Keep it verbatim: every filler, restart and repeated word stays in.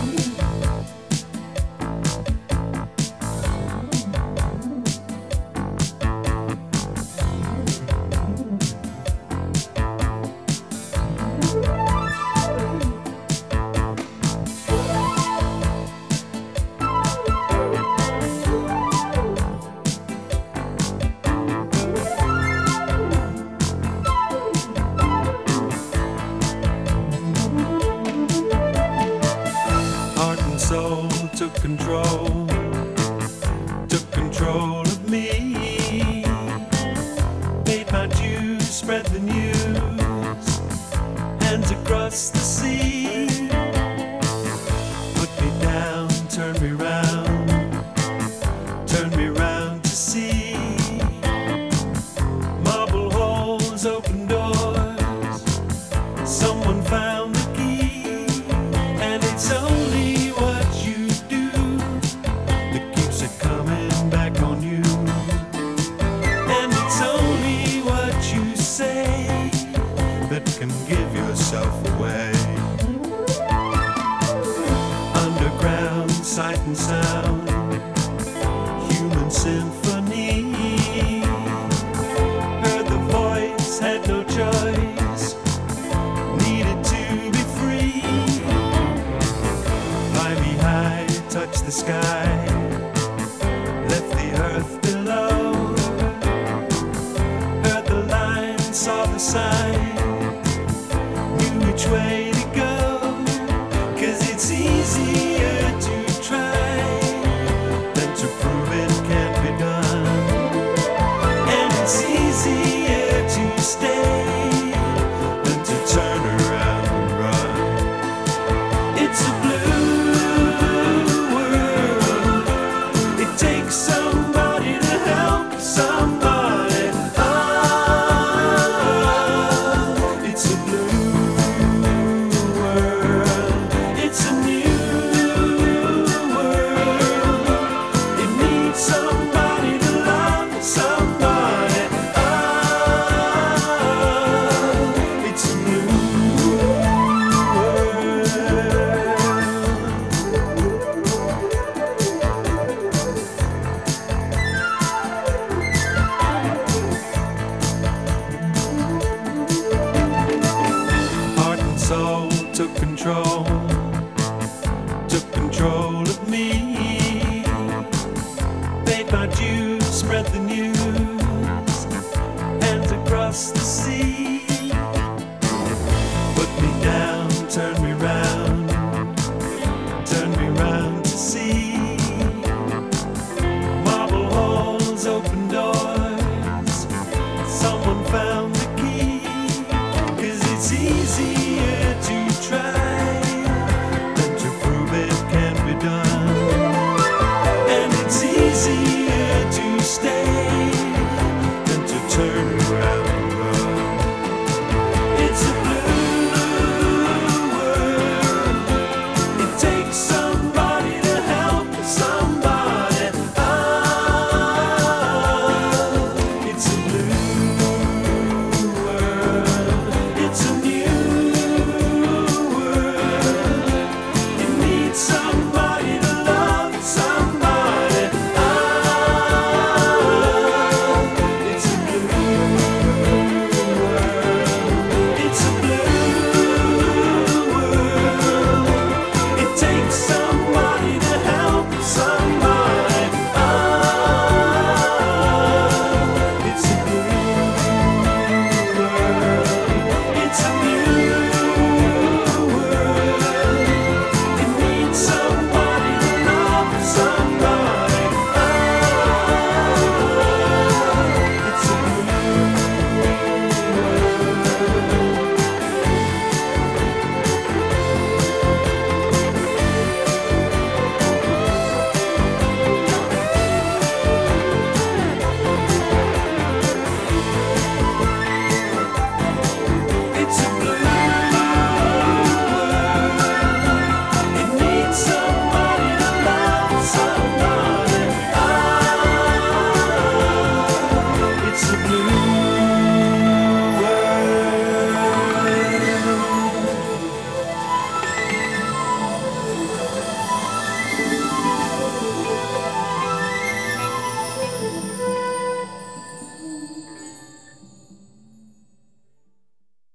Soul took control, took control of me. Paid my dues, spread the news, hands across the sea. Put me down, turn me round, turn me round to see. Marble halls, open doors, someone found the key. And it's only that can give yourself away. Underground, sight and sound, human symphony. Heard the voice, had no choice, needed to be free. Fly me high, touch the sky, left the earth below. Heard the line, saw the sign, which way to go, 'cause it's easier to try than to prove it can't be done. And it's easier to stay than to turn around and run. It's a blue world. It takes somebody to help somebody. Oh, it's a blue soul took control, took control of me. Paid my dues, spread the news, hands across the sea. Put me down, turn me